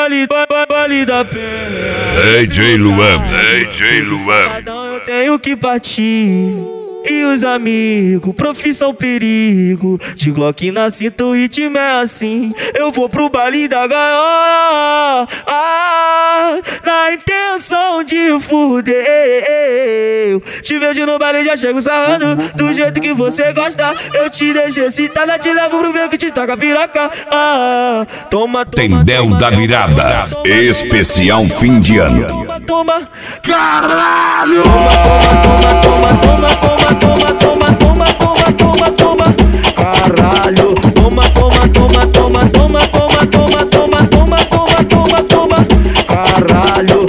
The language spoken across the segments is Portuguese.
Vale da pena. DJ Luan, DJ Luan. Eu tenho que partir. E os amigos, profissão perigo. De Glock na cinta, o ritmo é assim. Eu vou pro baile da gaiola, na intenção de fuder. Te vejo no baile, já chego sarrando do jeito que você gosta. Eu te deixo excitada, te levo pro meio que te toca piroca. Toma, Tendel da Virada, especial fim de ano. Toma, Caralho! Caralho, caralho.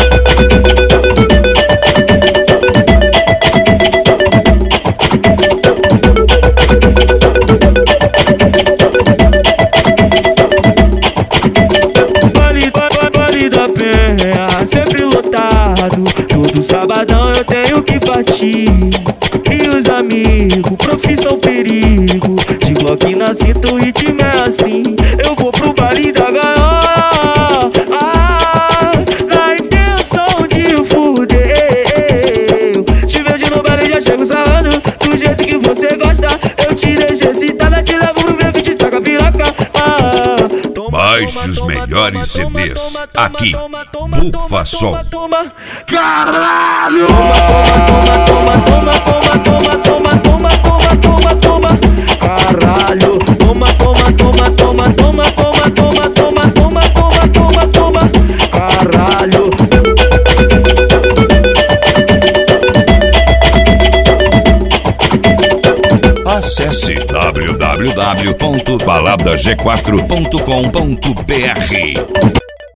Vale da pena, sempre lotado. Todo sabadão eu tenho que partir. E os amigos, profissão perigo. De Glock na cinta, o ritmo é assim. Eu vou pro baile da gaiola, na intenção de fuder. Te vejo no baile, já chego sarrando do jeito que você gosta. Eu te deixo excitada, te levo pro meio que te toca piroca. Baixe os melhores CDs aqui, Bufa Som. Caralho! Caralho! Caralho! Acesse www.baladag4.com.br.